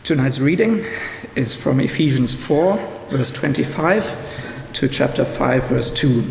Tonight's reading is from Ephesians 4, verse 25 to chapter 5, verse 2.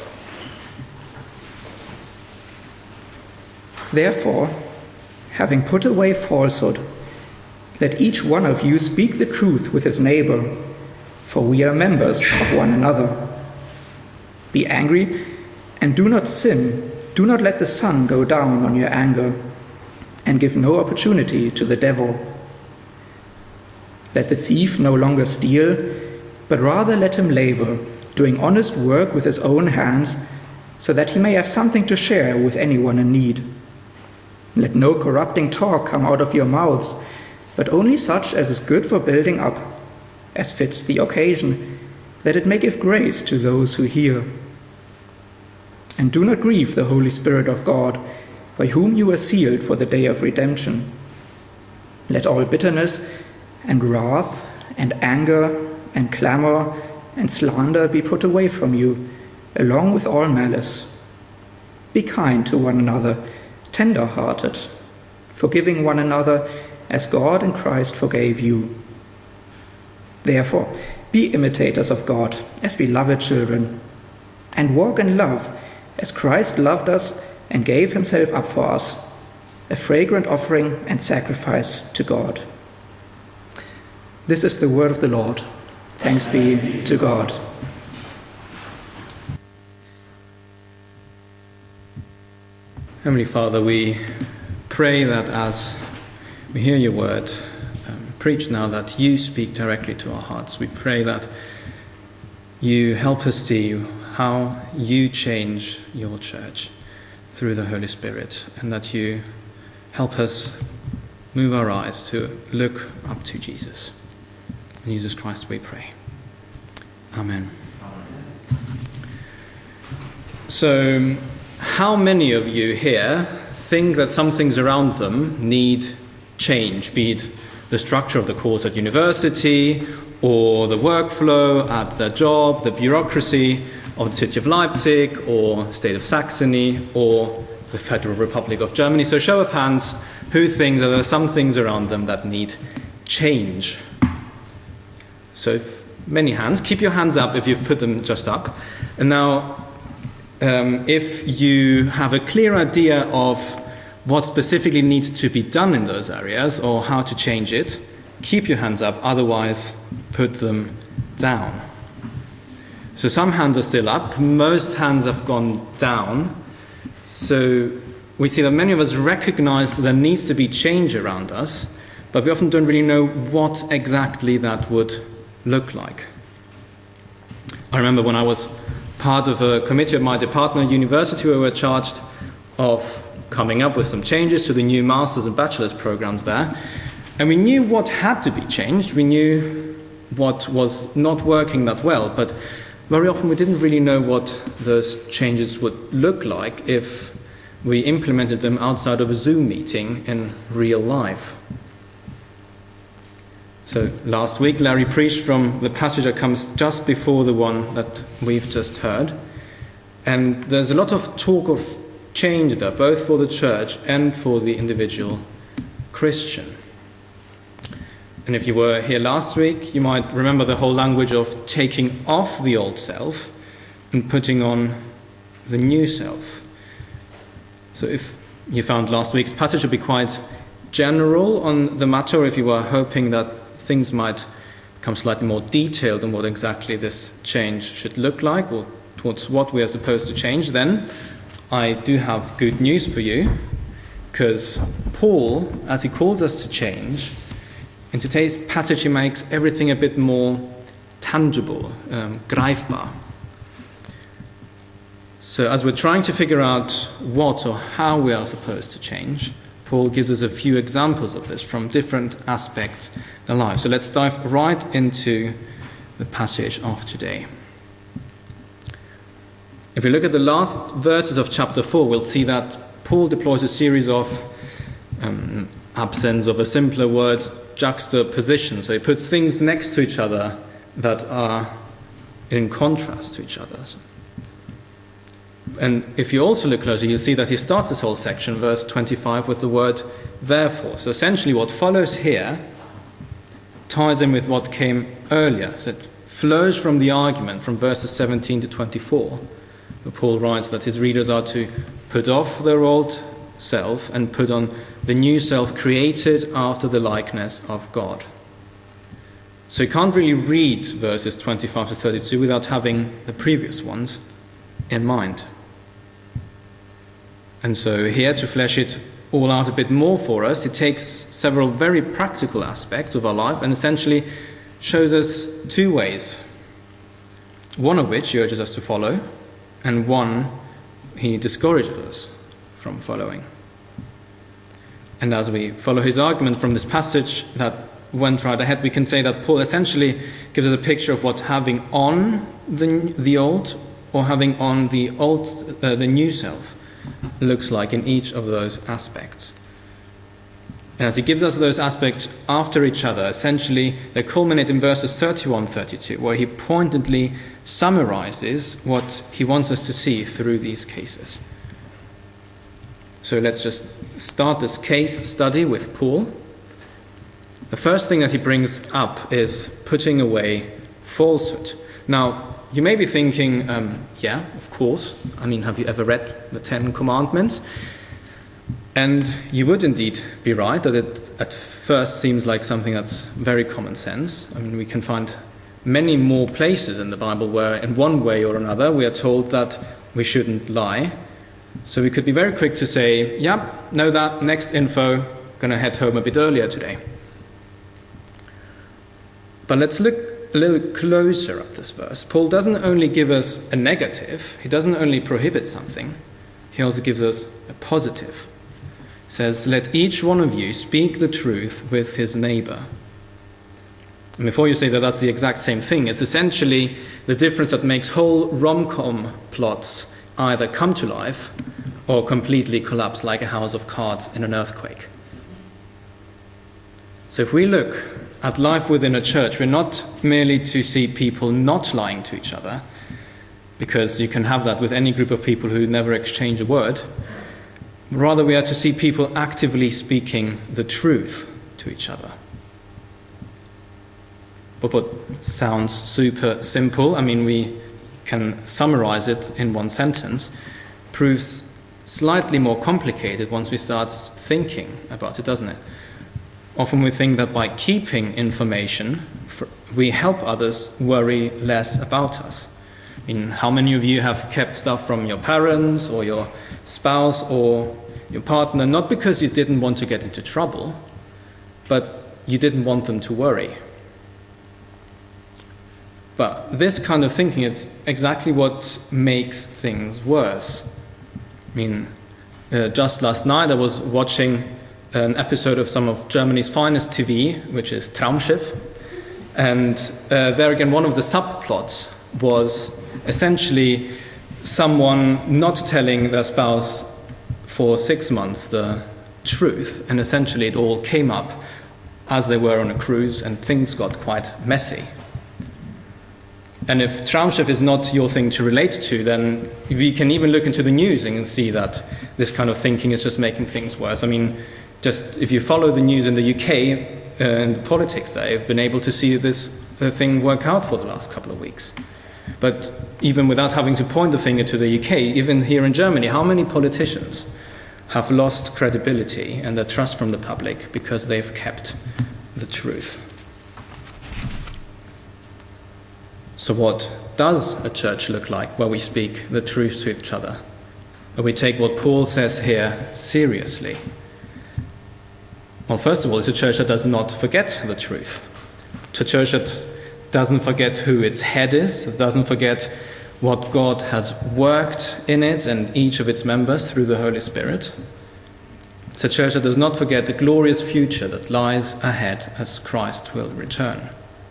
Therefore, having put away falsehood, let each one of you speak the truth with his neighbor, for we are members of one another. Be angry and do not sin. Do not let the sun go down on your anger, and give no opportunity to the devil. Let the thief no longer steal, but rather let him labor, doing honest work with his own hands, so that he may have something to share with anyone in need. Let no corrupting talk come out of your mouths, but only such as is good for building up, as fits the occasion, that it may give grace to those who hear. And do not grieve the Holy Spirit of God, by whom you were sealed for the day of redemption. Let all bitterness and wrath and anger and clamor and slander be put away from you, along with all malice. Be kind to one another, tender-hearted, forgiving one another as God in Christ forgave you. Therefore, be imitators of God as beloved children, and walk in love as Christ loved us and gave himself up for us, a fragrant offering and sacrifice to God. This is the word of the Lord. Thanks be to God. Heavenly Father, we pray that as we hear your word preached now, that you speak directly to our hearts. We pray that you help us see how you change your church through the Holy Spirit, and that you help us move our eyes to look up to Jesus. In Jesus Christ we pray. Amen. So, how many of you here think that some things around them need change, be it the structure of the course at university, or the workflow at their job, the bureaucracy of the city of Leipzig, or the state of Saxony, or the Federal Republic of Germany? So show of hands, who thinks that there are some things around them that need change? So many hands. Keep your hands up if you've put them just up. And now, if you have a clear idea of what specifically needs to be done in those areas, or how to change it, keep your hands up, otherwise put them down. So some hands are still up, most hands have gone down. So we see that many of us recognize that there needs to be change around us, but we often don't really know what exactly that would look like. I remember when I was part of a committee of my department at university, where we were charged of coming up with some changes to the new master's and bachelor's programs there. And we knew what had to be changed. We knew what was not working that well, but very often we didn't really know what those changes would look like if we implemented them outside of a Zoom meeting in real life. So last week Larry preached from the passage that comes just before the one that we've just heard. And there's a lot of talk of change there, both for the church and for the individual Christian. And if you were here last week, you might remember the whole language of taking off the old self and putting on the new self. So if you found last week's passage to be quite general on the matter, or if you were hoping that things might become slightly more detailed on what exactly this change should look like, or towards what we are supposed to change, then I do have good news for you, because Paul, as he calls us to change, in today's passage he makes everything a bit more tangible, greifbar. So as we're trying to figure out what or how we are supposed to change, Paul gives us a few examples of this from different aspects of life. So let's dive right into the passage of today. If we look at the last verses of chapter 4, we'll see that Paul deploys a series of, absence of a simpler word, juxtaposition. So he puts things next to each other that are in contrast to each other. And if you also look closely, you'll see that he starts this whole section, verse 25, with the word therefore. So essentially what follows here ties in with what came earlier. So it flows from the argument from verses 17 to 24, where Paul writes that his readers are to put off their old self and put on the new self created after the likeness of God. So you can't really read verses 25 to 32 without having the previous ones in mind. And so here, to flesh it all out a bit more for us, it takes several very practical aspects of our life and essentially shows us two ways. One of which he urges us to follow, and one he discourages us from following. And as we follow his argument from this passage that went right ahead, we can say that Paul essentially gives us a picture of what having on the old or having on the new self looks like in each of those aspects. And as he gives us those aspects after each other, essentially they culminate in verses 31-32, where he pointedly summarizes what he wants us to see through these cases. So let's just start this case study with Paul. The first thing that he brings up is putting away falsehood. Now, you may be thinking, yeah, of course. I mean, have you ever read the Ten Commandments? And you would indeed be right that it at first seems like something that's very common sense. I mean, we can find many more places in the Bible where in one way or another we are told that we shouldn't lie. So we could be very quick to say, yeah, know that, next info, gonna head home a bit earlier today. But let's look a little closer at this verse. Paul doesn't only give us a negative, he doesn't only prohibit something, he also gives us a positive. He says, let each one of you speak the truth with his neighbor. And before you say that that's the exact same thing, it's essentially the difference that makes whole rom-com plots either come to life or completely collapse like a house of cards in an earthquake. So if we look at life within a church, we're not merely to see people not lying to each other, because you can have that with any group of people who never exchange a word. Rather, we are to see people actively speaking the truth to each other. But what sounds super simple, I mean, we can summarize it in one sentence, proves slightly more complicated once we start thinking about it, doesn't it? Often we think that by keeping information, we help others worry less about us. I mean, how many of you have kept stuff from your parents or your spouse or your partner, not because you didn't want to get into trouble, but you didn't want them to worry? But this kind of thinking is exactly what makes things worse. I mean, just last night I was watching an episode of some of Germany's finest TV, which is Traumschiff. And there again, one of the subplots was essentially someone not telling their spouse for 6 months the truth. And essentially it all came up as they were on a cruise and things got quite messy. And if Traumschiff is not your thing to relate to, then we can even look into the news and see that this kind of thinking is just making things worse. I mean, just if you follow the news in the UK and the politics there, you've been able to see this thing work out for the last couple of weeks. But even without having to point the finger to the UK, even here in Germany, how many politicians have lost credibility and their trust from the public because they've kept the truth? So what does a church look like where we speak the truth to each other? Where we take what Paul says here seriously? Well, first of all, it's a church that does not forget the truth. It's a church that doesn't forget who its head is, that doesn't forget what God has worked in it and each of its members through the Holy Spirit. It's a church that does not forget the glorious future that lies ahead as Christ will return.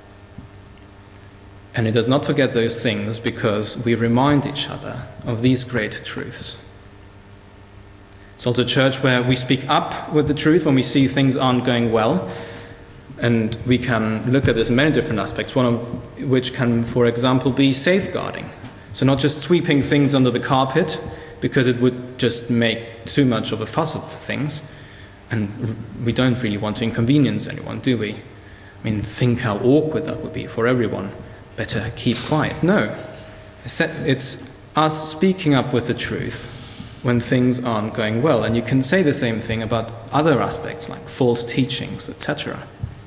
And it does not forget those things because we remind each other of these great truths. It's also a church where we speak up with the truth when we see things aren't going well. And we can look at this in many different aspects, one of which can, for example, be safeguarding. So not just sweeping things under the carpet, because it would just make too much of a fuss of things. And we don't really want to inconvenience anyone, do we? I mean, think how awkward that would be for everyone. Better keep quiet. No. It's us speaking up with the truth when things aren't going well. And you can say the same thing about other aspects like false teachings, etc.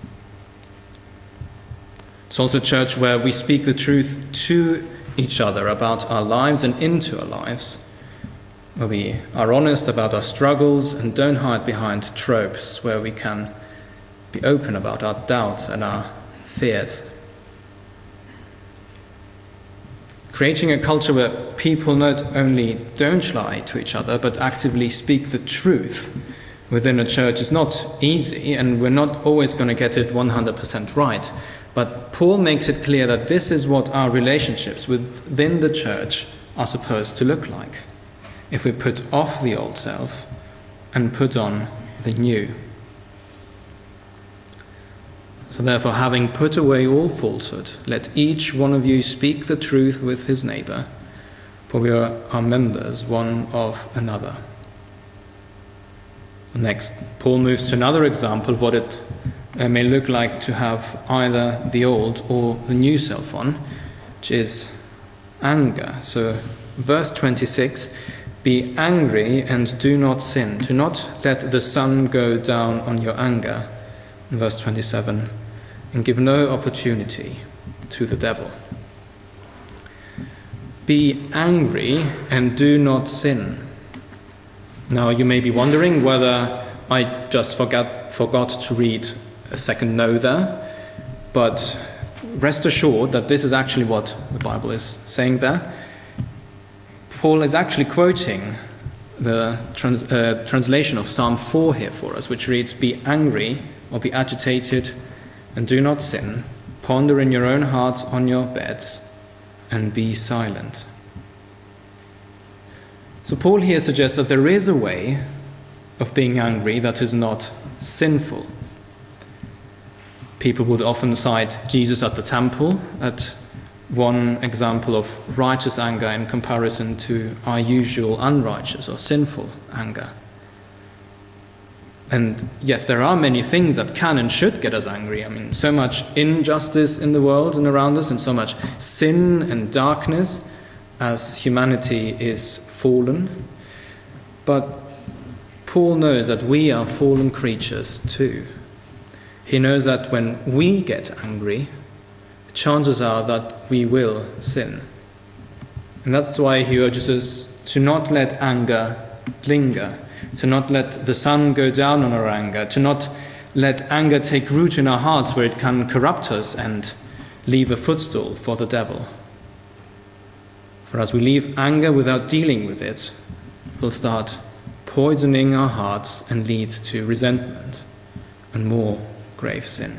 It's also a church where we speak the truth to each other about our lives and into our lives, where we are honest about our struggles and don't hide behind tropes, where we can be open about our doubts and our fears. Creating a culture where people not only don't lie to each other, but actively speak the truth within a church is not easy, and we're not always going to get it 100% right. But Paul makes it clear that this is what our relationships within the church are supposed to look like, if we put off the old self and put on the new. So therefore, having put away all falsehood, let each one of you speak the truth with his neighbor, for we are members one of another. Next, Paul moves to another example of what it may look like to have either the old or the new self on, which is anger. So verse 26, be angry and do not sin. Do not let the sun go down on your anger. In verse 27, and give no opportunity to the devil. Be angry and do not sin. Now you may be wondering whether I just forgot to read a second no there, but rest assured that this is actually what the Bible is saying there. Paul is actually quoting the translation of Psalm 4 here for us, which reads, be angry or be agitated and do not sin. Ponder in your own hearts on your beds and be silent. So Paul here suggests that there is a way of being angry that is not sinful. People would often cite Jesus at the temple at one example of righteous anger in comparison to our usual unrighteous or sinful anger. And yes, there are many things that can and should get us angry. I mean, so much injustice in the world and around us, and so much sin and darkness as humanity is fallen. But Paul knows that we are fallen creatures too. He knows that when we get angry, chances are that we will sin. And that's why he urges us to not let anger linger, to not let the sun go down on our anger, to not let anger take root in our hearts where it can corrupt us and leave a footstool for the devil. For as we leave anger without dealing with it, we'll start poisoning our hearts and lead to resentment and more grave sin.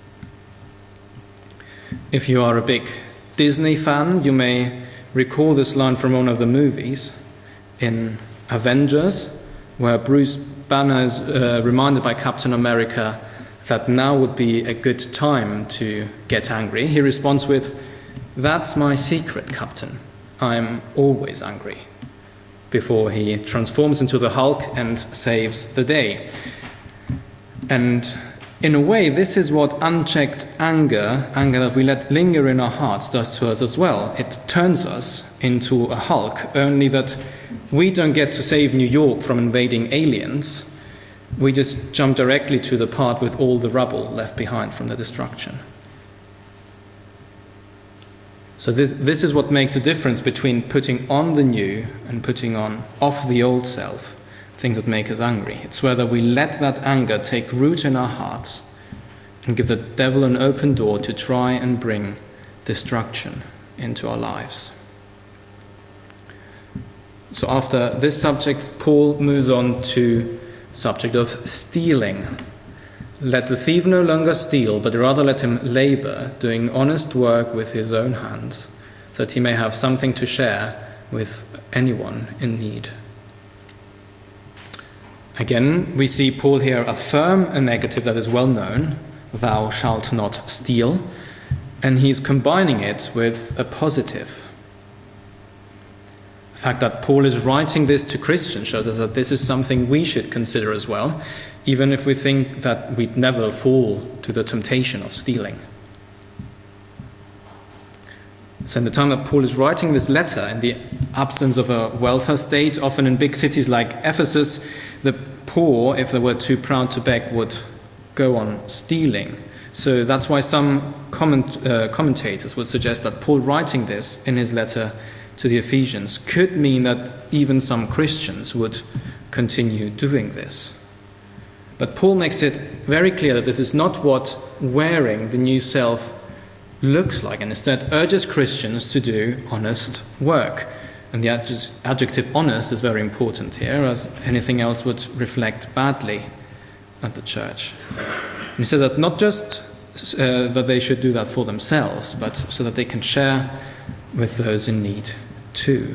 If you are a big Disney fan, you may recall this line from one of the movies in Avengers, where Bruce Banner is reminded by Captain America that now would be a good time to get angry. He responds with, "That's my secret, Captain. I'm always angry," before he transforms into the Hulk and saves the day. And in a way, this is what unchecked anger that we let linger in our hearts, does to us as well. It turns us into a Hulk, only that we don't get to save New York from invading aliens. We just jump directly to the part with all the rubble left behind from the destruction. So this is what makes a difference between putting on the new and putting off the old self, things that make us angry. It's whether we let that anger take root in our hearts and give the devil an open door to try and bring destruction into our lives. So after this subject, Paul moves on to the subject of stealing. Let the thief no longer steal, but rather let him labor, doing honest work with his own hands, so that he may have something to share with anyone in need. Again, we see Paul here affirm a negative that is well known, thou shalt not steal, and he's combining it with a positive. The fact that Paul is writing this to Christians shows us that this is something we should consider as well, even if we think that we'd never fall to the temptation of stealing. So in the time that Paul is writing this letter, in the absence of a welfare state, often in big cities like Ephesus, the poor, if they were too proud to beg, would go on stealing. So that's why some commentators would suggest that Paul writing this in his letter to the Ephesians could mean that even some Christians would continue doing this. But Paul makes it very clear that this is not what wearing the new self looks like, and instead urges Christians to do honest work. And the adjective honest is very important here, as anything else would reflect badly at the church. And he says that not just that they should do that for themselves, but so that they can share with those in need too.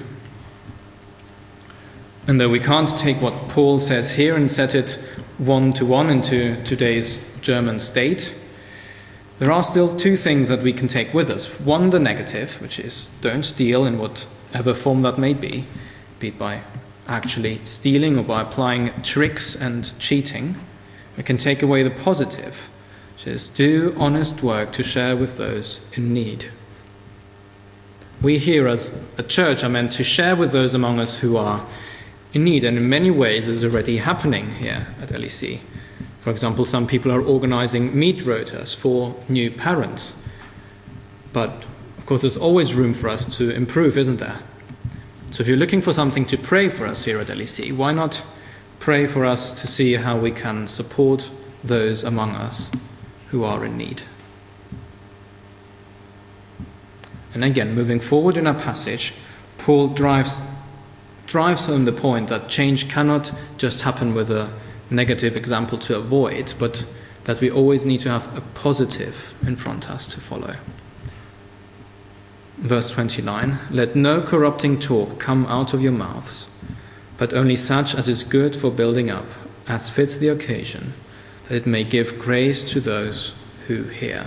And though we can't take what Paul says here and set it one-to-one into today's German state, there are still two things that we can take with us. One, the negative, which is don't steal in whatever form that may be it by actually stealing or by applying tricks and cheating. We can take away the positive, which is do honest work to share with those in need. We here as a church are meant to share with those among us who are in need, and in many ways this is already happening here at LEC. For example, some people are organizing meet rotas for new parents. But of course there's always room for us to improve, isn't there? So if you're looking for something to pray for us here at LEC, why not pray for us to see how we can support those among us who are in need? And again, moving forward in our passage, Paul drives home the point that change cannot just happen with a negative example to avoid, but that we always need to have a positive in front of us to follow. Verse 29, let no corrupting talk come out of your mouths, but only such as is good for building up, as fits the occasion, that it may give grace to those who hear.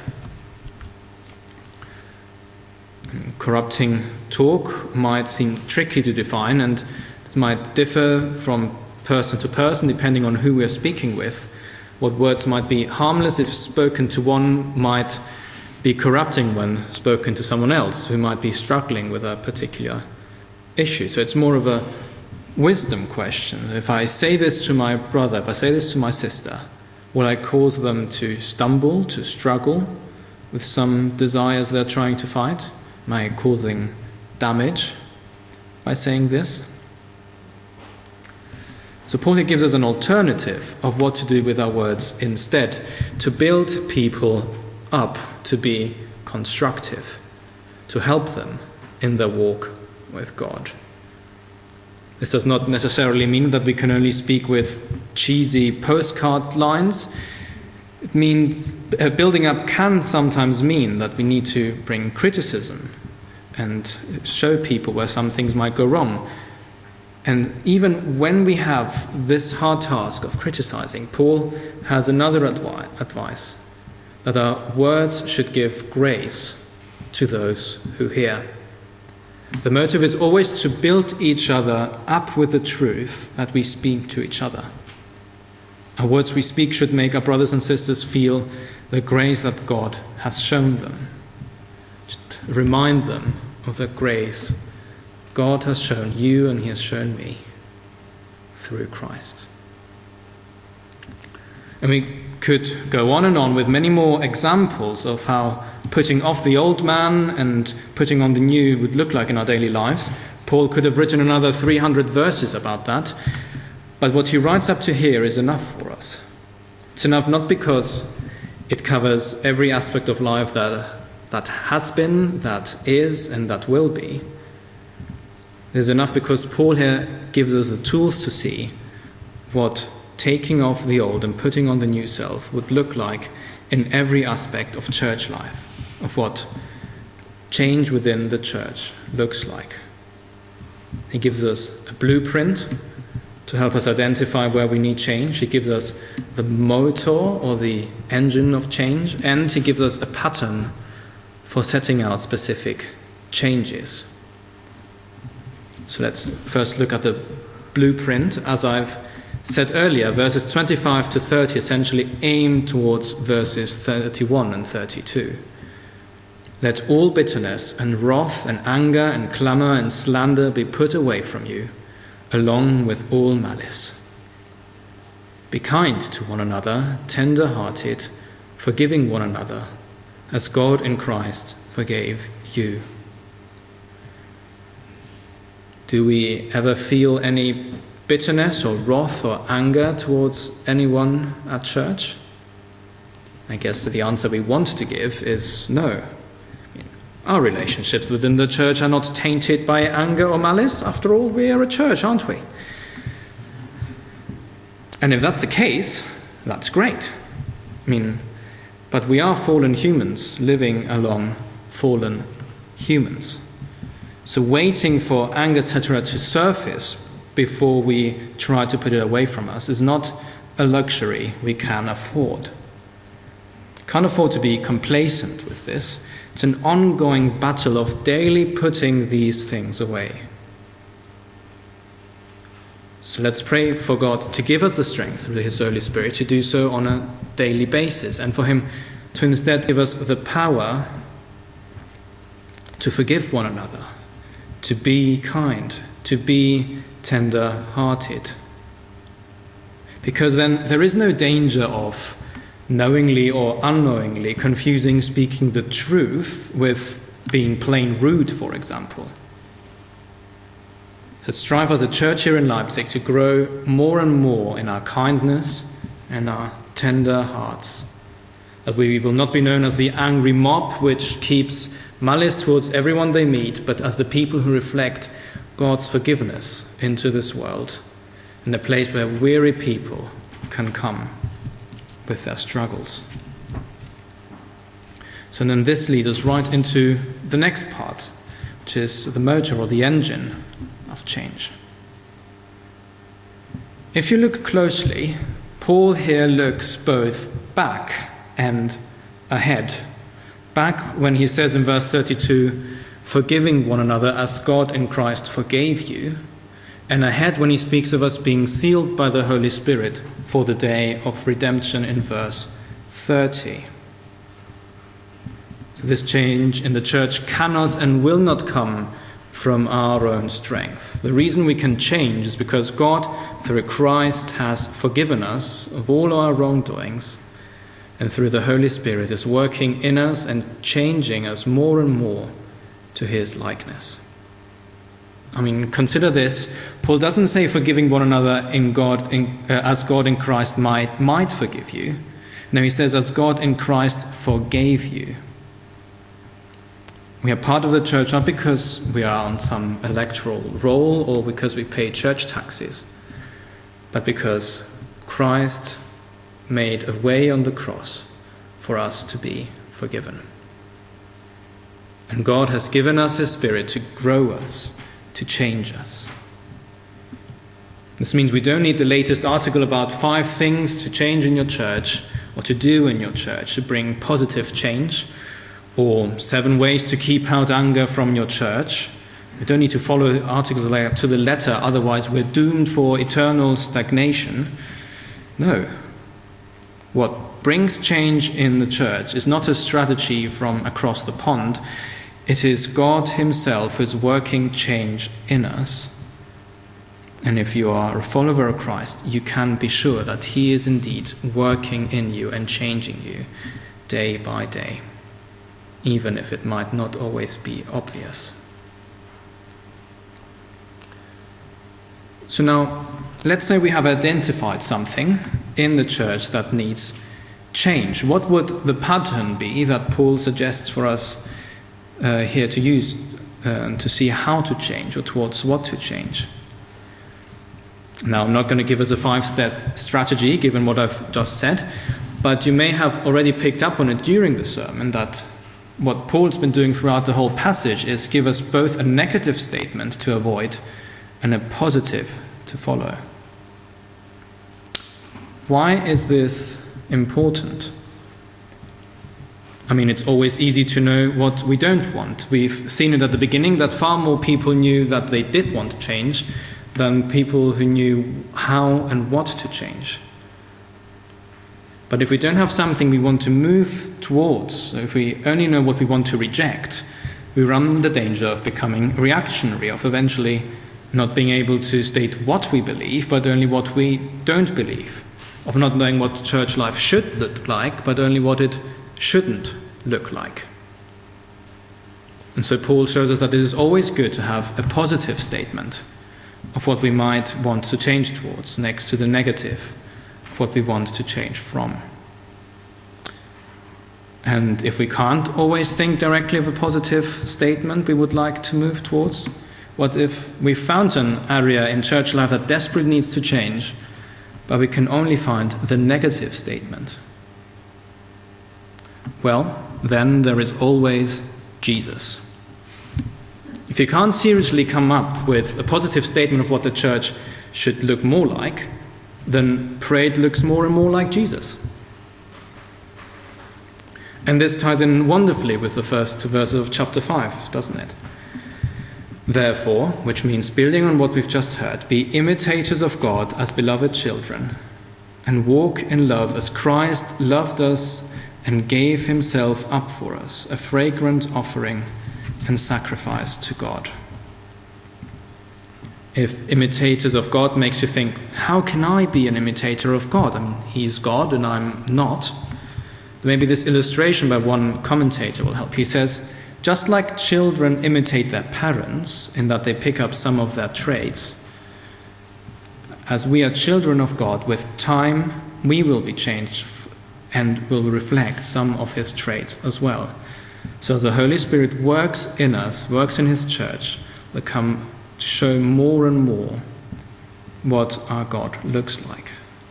Corrupting talk might seem tricky to define, and it might differ from person to person depending on who we are speaking with. What words might be harmless if spoken to one might be corrupting when spoken to someone else who might be struggling with a particular issue. So it's more of a wisdom question. If I say this to my brother, if I say this to my sister, will I cause them to stumble, to struggle with some desires they're trying to fight? Am I causing damage by saying this? So Paul here gives us an alternative of what to do with our words instead, to build people up, to be constructive, to help them in their walk with God. This does not necessarily mean that we can only speak with cheesy postcard lines. It means building up can sometimes mean that we need to bring criticism and show people where some things might go wrong. And even when we have this hard task of criticizing, Paul has another advice, that our words should give grace to those who hear. The motive is always to build each other up with the truth that we speak to each other. Our words we speak should make our brothers and sisters feel the grace that God has shown them. Just remind them of the grace God has shown you and he has shown me through Christ. And we could go on and on with many more examples of how putting off the old man and putting on the new would look like in our daily lives. Paul could have written another 300 verses about that, but what he writes up to here is enough for us. It's enough not because it covers every aspect of life that has been, that is, and that will be. It is enough because Paul here gives us the tools to see what taking off the old and putting on the new self would look like in every aspect of church life, of what change within the church looks like. He gives us a blueprint to help us identify where we need change. He gives us the motor or the engine of change, and he gives us a pattern for setting out specific changes. So let's first look at the blueprint. As I've said earlier, verses 25 to 30 essentially aim towards verses 31 and 32. Let all bitterness and wrath and anger and clamor and slander be put away from you, along with all malice. Be kind to one another, tender-hearted, forgiving one another, as God in Christ forgave you. Do we ever feel any bitterness or wrath or anger towards anyone at church? I guess the answer we want to give is no. Our relationships within the church are not tainted by anger or malice. After all, we are a church, aren't we? And if that's the case, that's great. But we are fallen humans living along fallen humans. So waiting for anger, etc. to surface before we try to put it away from us is not a luxury we can afford. Can't afford to be complacent with this. It's an ongoing battle of daily putting these things away. So let's pray for God to give us the strength through His Holy Spirit to do so on a daily basis, and for Him to instead give us the power to forgive one another, to be kind, to be tender-hearted. Because then there is no danger of knowingly or unknowingly confusing speaking the truth with being plain rude, for example. So strive as a church here in Leipzig to grow more and more in our kindness and our tender hearts, that we will not be known as the angry mob which keeps malice towards everyone they meet, but as the people who reflect God's forgiveness into this world, in a place where weary people can come with their struggles. So then this leads us right into the next part, which is the motor or the engine of change. If you look closely, Paul here looks both back and ahead. Back when he says in verse 32, forgiving one another as God in Christ forgave you, and ahead when he speaks of us being sealed by the Holy Spirit for the day of redemption in verse 30. So this change in the church cannot and will not come from our own strength. The reason we can change is because God, through Christ, has forgiven us of all our wrongdoings, and through the Holy Spirit is working in us and changing us more and more to His likeness. Consider this. Paul doesn't say forgiving one another as God in Christ might forgive you. No, he says as God in Christ forgave you. We are part of the church not because we are on some electoral roll or because we pay church taxes, but because Christ made a way on the cross for us to be forgiven. And God has given us His Spirit to grow us, to change us. This means we don't need the latest article about 5 things to change in your church or to do in your church to bring positive change, or 7 ways to keep out anger from your church. We don't need to follow articles like that to the letter, otherwise we're doomed for eternal stagnation. No. What brings change in the church is not a strategy from across the pond. It is God Himself who is working change in us. And if you are a follower of Christ, you can be sure that He is indeed working in you and changing you day by day, even if it might not always be obvious. So now, let's say we have identified something in the church that needs change. What would the pattern be that Paul suggests for us here to use to see how to change or towards what to change? Now, I'm not going to give us a 5-step strategy, given what I've just said, but you may have already picked up on it during the sermon that what Paul's been doing throughout the whole passage is give us both a negative statement to avoid and a positive to follow. Why is this important? I mean, it's always easy to know what we don't want. We've seen it at the beginning that far more people knew that they did want change than people who knew how and what to change. But if we don't have something we want to move towards, so if we only know what we want to reject, we run the danger of becoming reactionary, of eventually not being able to state what we believe, but only what we don't believe, of not knowing what church life should look like, but only what it shouldn't look like. And so Paul shows us that it is always good to have a positive statement of what we might want to change towards, next to the negative of what we want to change from. And if we can't always think directly of a positive statement we would like to move towards, what if we found an area in church life that desperately needs to change, but we can only find the negative statement? Well, then there is always Jesus. If you can't seriously come up with a positive statement of what the church should look more like, then pray it looks more and more like Jesus. And this ties in wonderfully with the first two verses of chapter 5, doesn't it? Therefore, which means building on what we've just heard, be imitators of God as beloved children, and walk in love as Christ loved us and gave himself up for us, a fragrant offering and sacrifice to God. If imitators of God makes you think, how can I be an imitator of God? I mean, he's God and I'm not. Maybe this illustration by one commentator will help. He says, just like children imitate their parents in that they pick up some of their traits, as we are children of God, with time we will be changed and will reflect some of his traits as well. So the Holy Spirit works in us, works in his church, will come to show more and more what our God looks like.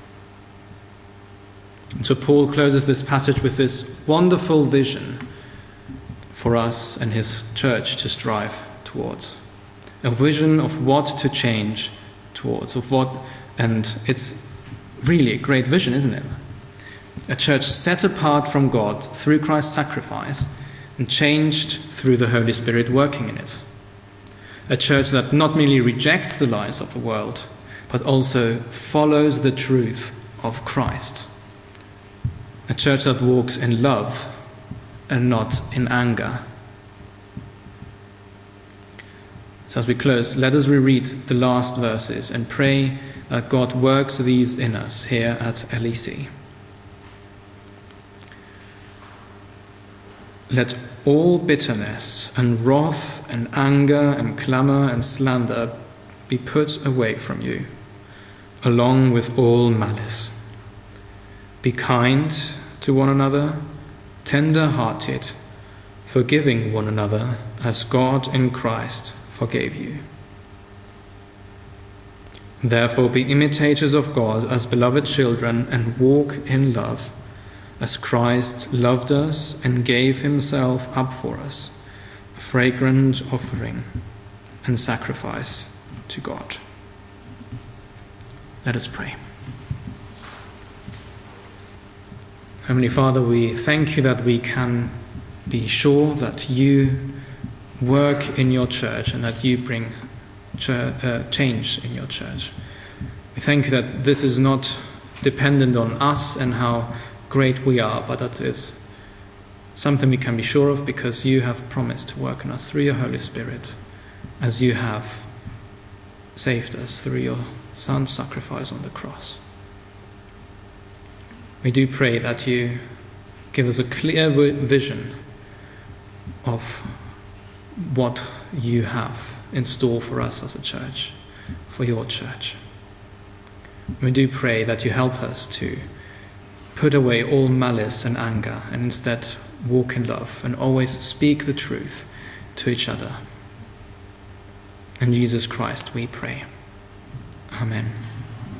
And so Paul closes this passage with this wonderful vision for us and his church to strive towards. A vision of what to change towards, and it's really a great vision, isn't it? A church set apart from God through Christ's sacrifice and changed through the Holy Spirit working in it. A church that not merely rejects the lies of the world, but also follows the truth of Christ. A church that walks in love and not in anger. So as we close, let us reread the last verses and pray that God works these in us here at LEC. Let all bitterness and wrath and anger and clamor and slander be put away from you, along with all malice. Be kind to one another, tender-hearted, forgiving one another as God in Christ forgave you. Therefore be imitators of God as beloved children and walk in love, as Christ loved us and gave himself up for us, a fragrant offering and sacrifice to God. Let us pray. Heavenly Father, we thank you that we can be sure that you work in your church and that you bring change in your church. We thank you that this is not dependent on us and how great we are, but that is something we can be sure of because you have promised to work in us through your Holy Spirit, as you have saved us through your Son's sacrifice on the cross. We do pray that you give us a clear vision of what you have in store for us as a church, for your church. We do pray that you help us to put away all malice and anger and instead walk in love and always speak the truth to each other. In Jesus Christ we pray. Amen.